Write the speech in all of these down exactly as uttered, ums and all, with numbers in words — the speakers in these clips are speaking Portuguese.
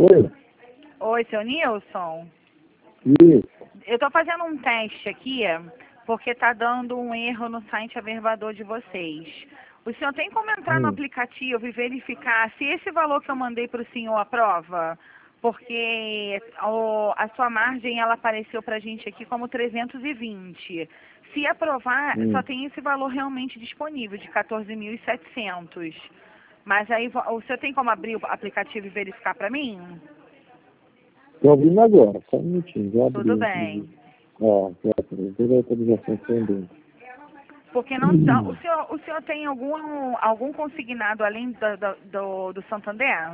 Oi? Oi, seu Nilson. Isso. Eu tô fazendo um teste aqui, porque tá dando um erro no site averbador de vocês. O senhor tem como entrar no Hum. aplicativo e verificar se esse valor que eu mandei para o senhor aprova? Porque o- a sua margem, ela apareceu pra gente aqui como trezentos e vinte. Se aprovar, Hum. só tem esse valor realmente disponível, de quatorze mil e setecentos. Mas aí, vo- o senhor tem como abrir o aplicativo e verificar para mim? Tô ouvindo agora, só um minutinho, já abri Tudo aqui. bem. Ó, já abri, toda a atualização pendente. Porque não tá, o senhor, o senhor tem algum, algum consignado além do, do, do, do Santander?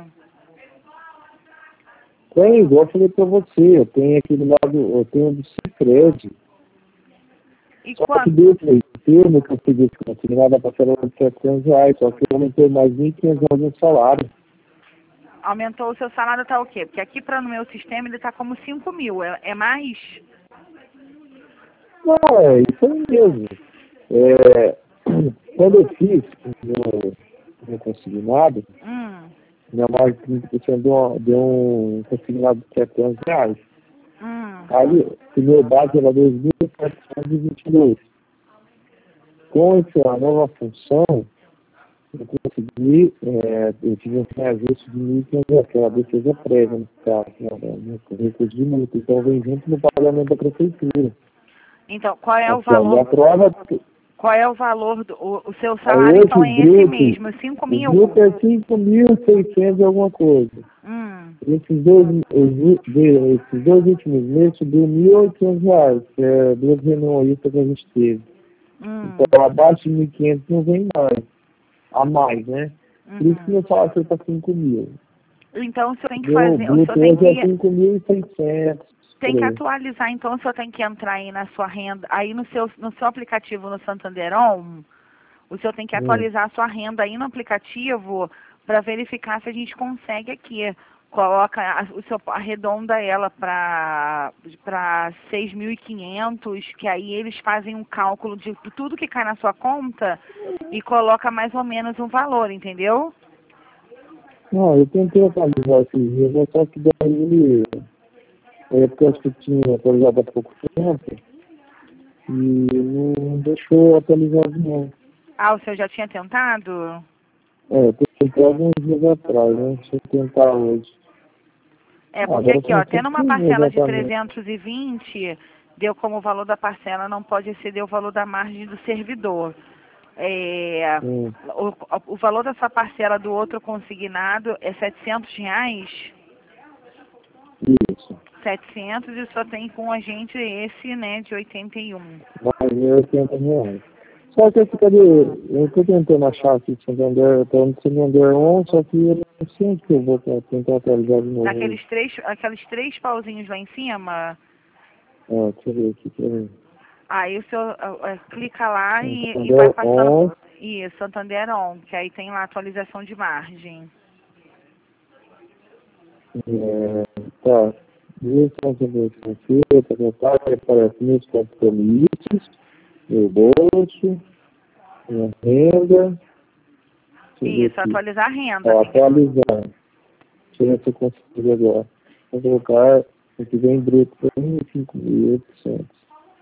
Tem, igual eu falei pra você, eu tenho aquele lado, eu tenho do Cicred. E Só que quanto? desse meio termo que eu peguei esse consignado, a parcela de setecentos reais, só que eu aumentei mais mil e quinhentos reais no salário. Aumentou o seu salário, tá o quê? Porque aqui para no meu sistema ele tá como cinco mil. É, é mais? Não, é isso aí mesmo. É, quando eu fiz o meu, meu consignado, Hum, minha margem de trinta por cento deu, deu um consignado de setecentos reais. hum. Aí, o meu base era dois mil setecentos e vinte e dois. Com essa nova função, eu consegui, é, eu tive um reajuste de mil e quinhentos reais, que era a defesa prévia, no caso, né, no recurso de multa. Então, vem junto no pagamento da prefeitura. Então, qual é o Aqui, ó, e a valor? prova, Qual é o valor do o, o seu aí salário? hoje Então o é esse bruto, mesmo, cinco o mil? bruto é cinco mil e seiscentos e alguma coisa. Hum, Esses dois, os- de- esses dois últimos meses subiu mil e oitocentos reais, que é duas reuniões que a gente teve. hum, Então, abaixo de mil e quinhentos não vem mais, a mais, né? Por isso que uhum. meu salário foi para cinco mil. Então o senhor tem que Meu fazer, o senhor bruto tem hoje é que cinco mil e seiscentos, tem por que aí. atualizar, então o senhor tem que entrar aí na sua renda, aí no seu no seu aplicativo no Santanderon. O senhor tem que Hum. atualizar a sua renda aí no aplicativo para verificar se a gente consegue aqui. Coloca, a- o senhor arredonda ela para para seis mil e quinhentos, que aí eles fazem um cálculo de tudo que cai na sua conta e coloca mais ou menos um valor, entendeu? Não, eu tentei atualizar esses dias, mas só que daí ele, é porque eu acho que eu tinha atualizado há pouco tempo, e não deixou atualizado não. Ah, o senhor já tinha tentado? É, eu tentei alguns dias atrás, né? Deixa eu tentar hoje. É, Ah, porque agora aqui, ó, tem tendo uma certeza parcela de exatamente. trezentos e vinte, deu como o valor da parcela não pode exceder o valor da margem do servidor. É, Hum, o, o valor dessa parcela do outro consignado é setecentos reais, isso. setecentos e só tem com a gente esse, né, de oitenta e um. Mais mil e oitenta reais. Só que esse cadê? Eu tô tentando achar aqui de Santander, eu tô no Santander on, só que eu não sei onde que eu vou pra tentar atualizar de novo Naqueles hoje. três, aqueles três pauzinhos lá em cima, Ah, deixa eu ver aqui, deixa eu ver. aí o senhor ah, ah, clica lá e, e vai Santander passando. on, Isso, Santander On, que aí tem lá a atualização de margem. é, tá. Isso, Santander financeira, tá, tá, tá, aparece meus compromissos, meu bolso, minha renda, deixa eu ver Isso, aqui. atualizar a renda. Ó, Tem que... atualizar. Deixa eu ver se eu consigo agora. Vou colocar, aqui vem bruto, vinte e cinco mil e oitocentos.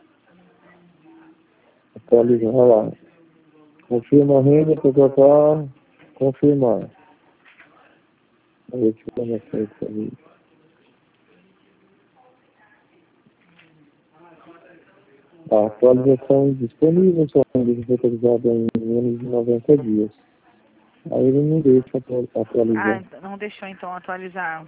Atualizar lá. Confirma a renda, tá, tá, tá, confirmar. Vamos ver se vai dar certo ali. A atualização disponível, só deve ser atualizada em menos de noventa dias. Aí ele não deixa atu- Ah, atualizar. então não deixou então atualizar.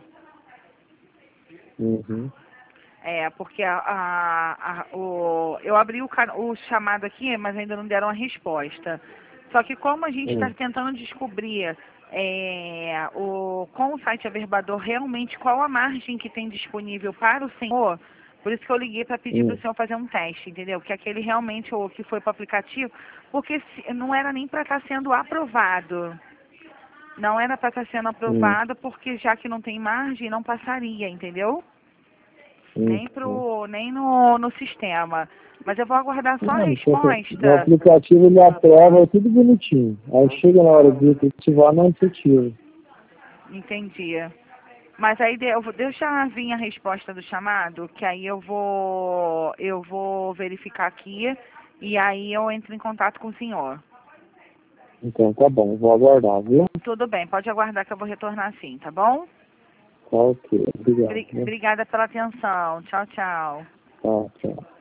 Uhum. É, porque a, a- a- o, eu abri o, ca- o chamado aqui, mas ainda não deram a resposta. Só que como a gente está Hum. tentando descobrir é, o, com o site Averbador realmente qual a margem que tem disponível para o senhor, por isso que eu liguei para pedir para Hum. o senhor fazer um teste, entendeu? Que aquele realmente, o que foi para o aplicativo, porque se- não era nem para estar sendo aprovado. Não era para estar sendo Hum. aprovado, porque já que não tem margem, não passaria, entendeu? Hum. Nem Hum. pro, nem no, no sistema. Mas eu vou aguardar só a Não, só que no resposta. aplicativo ele aprova tudo bonitinho. Aí chega na hora de efetivar, não efetiva. Entendi. Mas aí de- eu vou, deixa vir a resposta do chamado, que aí eu vou, eu vou verificar aqui e aí eu entro em contato com o senhor. Então tá bom, vou aguardar, viu? Tudo bem, pode aguardar que eu vou retornar sim, tá bom? Tá ok, obrigado. Bri- Né? Obrigada pela atenção. Tchau, tchau. Tá, tchau.